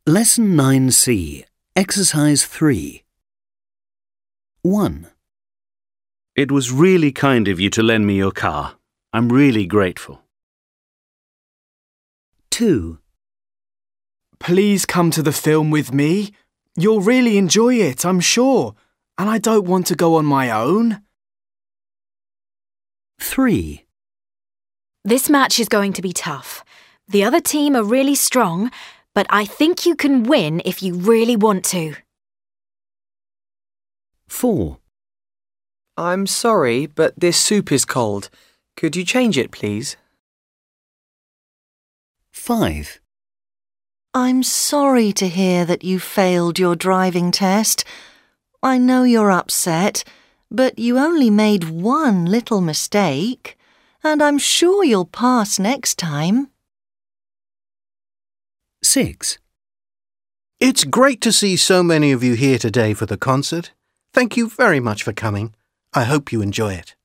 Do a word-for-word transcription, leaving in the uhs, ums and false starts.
Lesson nine C, Exercise three. one. It was really kind of you to lend me your car. I'm really grateful. two. Please come to the film with me. You'll really enjoy it, I'm sure. And I don't want to go on my own. three. This match is going to be tough. The other team are really strong, but I think you can win if you really want to. four. I'm sorry, but this soup is cold. Could you change it, please? five. I'm sorry to hear that you failed your driving test. I know you're upset, but you only made one little mistake, and I'm sure you'll pass next time. six. It's great to see so many of you here today for the concert. Thank you very much for coming. I hope you enjoy it.